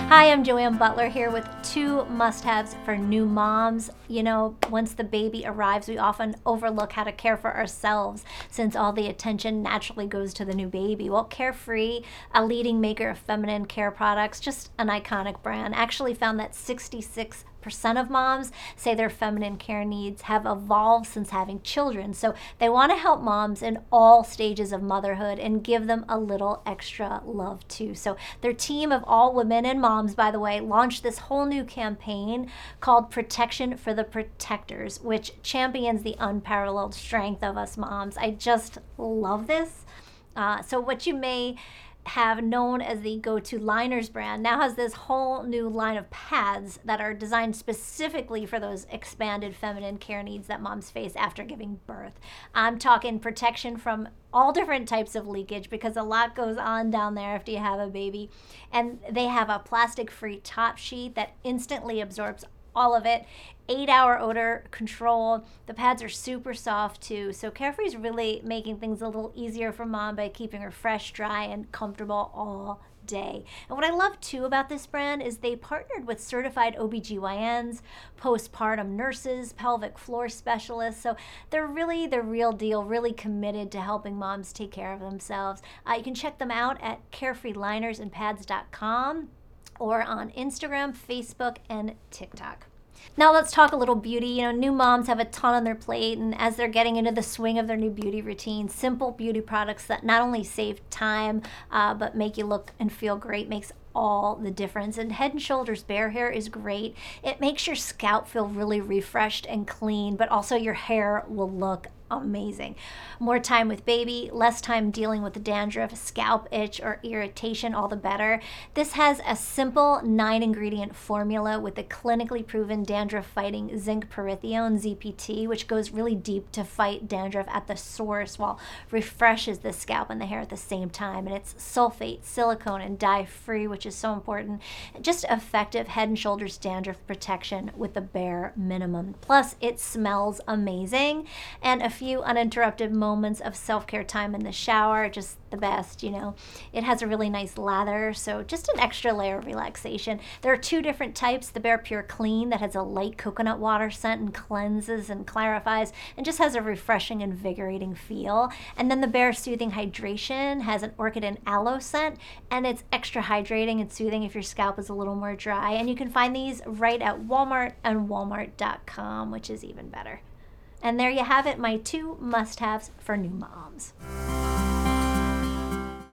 Hi, I'm Joanne Butler here with 2 must-haves for new moms. You know, once the baby arrives, we often overlook how to care for ourselves since all the attention naturally goes to the new baby. Well, Carefree, a leading maker of feminine care products, just an iconic brand, actually found that 66% of moms say their feminine care needs have evolved since having children. So they want to help moms in all stages of motherhood and give them a little extra love too. So their team of all women and moms, by the way, launched this whole new campaign called Protection for the Protectors, which champions the unparalleled strength of us moms. I just love this. So what you may have known as the Go-To Liners brand now has this whole new line of pads that are designed specifically for those expanded feminine care needs that moms face after giving birth. I'm talking protection from all different types of leakage because a lot goes on down there after you have a baby. And they have a plastic-free top sheet that instantly absorbs all of it. 8-hour odor control. The pads are super soft too. So Carefree's really making things a little easier for mom by keeping her fresh, dry, and comfortable all day. And what I love too about this brand is they partnered with certified OBGYNs, postpartum nurses, pelvic floor specialists. So they're really the real deal, really committed to helping moms take care of themselves. You can check them out at carefreelinersandpads.com or on Instagram, Facebook, and TikTok. Now let's talk a little beauty. You know, new moms have a ton on their plate, and as they're getting into the swing of their new beauty routine, simple beauty products that not only save time, but make you look and feel great makes all the difference. And Head & Shoulders Bare Hair is great. It makes your scalp feel really refreshed and clean, but also your hair will look amazing. More time with baby, less time dealing with dandruff, scalp itch, or irritation, all the better. This has a simple 9-ingredient formula with the clinically proven dandruff-fighting zinc pyrithione, ZPT, which goes really deep to fight dandruff at the source while refreshes the scalp and the hair at the same time. And it's sulfate, silicone, and dye-free, which is so important. Just effective Head & Shoulders dandruff protection with the bare minimum. Plus, it smells amazing, and a few uninterrupted moments of self-care time in the shower, just the best, you know. It has a really nice lather, so just an extra layer of relaxation. There are 2 different types: the Bare Pure Clean that has a light coconut water scent and cleanses and clarifies and just has a refreshing, invigorating feel. And then the Bare Soothing Hydration has an orchid and aloe scent, and it's extra hydrating and soothing if your scalp is a little more dry. And you can find these right at Walmart and walmart.com, which is even better. And there you have it, my 2 must-haves for new moms.